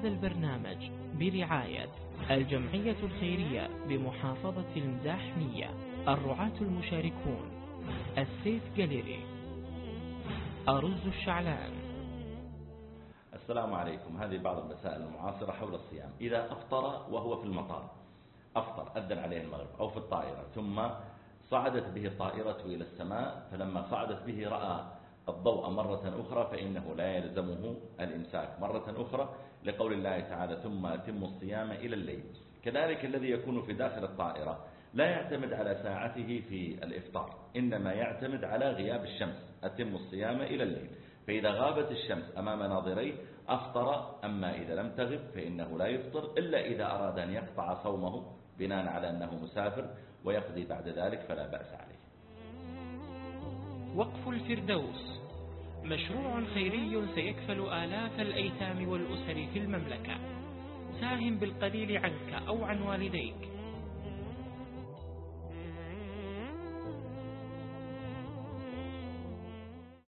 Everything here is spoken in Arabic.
هذا البرنامج برعاية الجمعية الخيرية بمحافظة المداحنية، الرعاة المشاركون، السيف جاليري، أرز الشعلان. السلام عليكم. هذه بعض المسائل المعاصرة حول الصيام. إذا أفطر وهو في المطار، أفطر أذن عليه المغرب أو في الطائرة، ثم صعدت به الطائرة إلى السماء، فلما صعدت به رأى الضوء مرة أخرى، فإنه لا يلزمه الإمساك مرة أخرى، لقول الله تعالى ثم أتموا الصيام إلى الليل. كذلك الذي يكون في داخل الطائرة لا يعتمد على ساعته في الإفطار، إنما يعتمد على غياب الشمس، أتموا الصيام إلى الليل. فإذا غابت الشمس أمام ناظريه أفطر، أما إذا لم تغب فإنه لا يفطر إلا إذا أراد أن يقطع صومه بناء على أنه مسافر ويقضي بعد ذلك فلا بأس عليه. وقف الفردوس مشروع خيري سيكفل آلاف الأيتام والأسر في المملكة. ساهم بالقليل عنك أو عن والديك